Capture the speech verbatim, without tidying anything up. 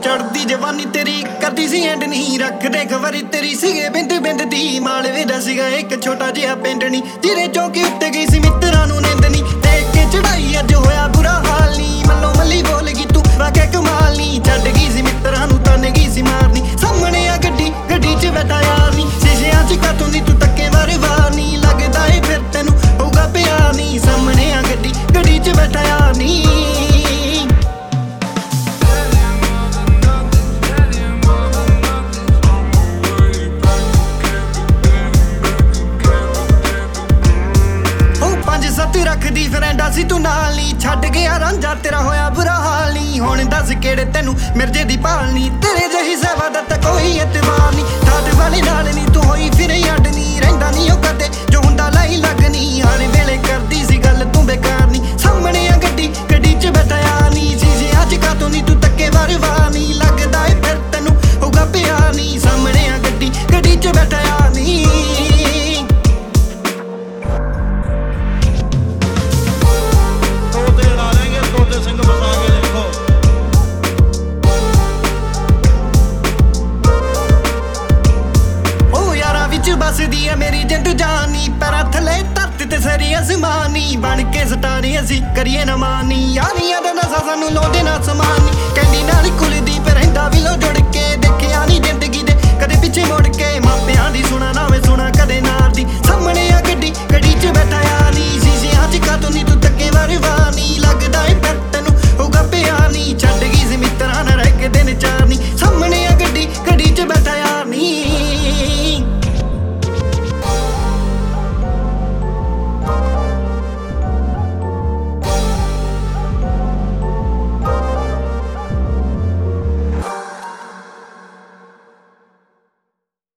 चढ़दी जवानी तेरी करदी सी एंड नहीं रखदे खबर तेरी सीगे बिंद बिंद दी मालवे दा सीगा एक छोटा जिहा पिंड नी जिहदे चौके उत्ते गई सी मित्तरां नूं नींद नी देख के चढ़ाई अज होया बुरा हाल नी मल्लो मल्ली बोल गई तू वाके कमाल नी छड्ड गई सी मित्तरां नूं ताने गई सी मारनी सामने आ गड्डी गड्डी च बैठा यार नी शीशियां च कातों दी तू तक्के वार वार नी लगदा ए फिर तैनूं होगा प्यार नी सामने आ गड्डी गड्डी च बैठा यार नी रखदी फ्रेंडा सी तू नाल नी छड्ड गया रांझा तेरा होया बुरा हाल नी हुण दस केड़े तैनूं मिर्जे दी भाल नी तेरे जही सेवा दा तां कोई एतबार नी ठाठ वाले नाल नी तू होई फिरे अड नी रहिंदा नी ओ कदे जो हुंदा लाई लगनी हर वेले करदी सी गल तू बेकार नी सामने आ गड्डी गड्डी च बैठा यार नी शीशे अज कातों नी तू तक्के वार वार नी लगदा ए फिर तैनूं होगा प्यार नी सामने आ गड्डी गड्डी च बैठा यार नी बसदी है मेरी जिंद जानी पैरां थले धरती ते सरी आसमानी बन के सटारे असी करिए ना मानी यारियां दा नशा सानू लाउंदे ना समानी कैंडी नाल कुलदी पर रहिंदा भी लो जुड़ के देखिया नी जिंदगी दे कदे पिछे मुड़ के मापियां दी सुना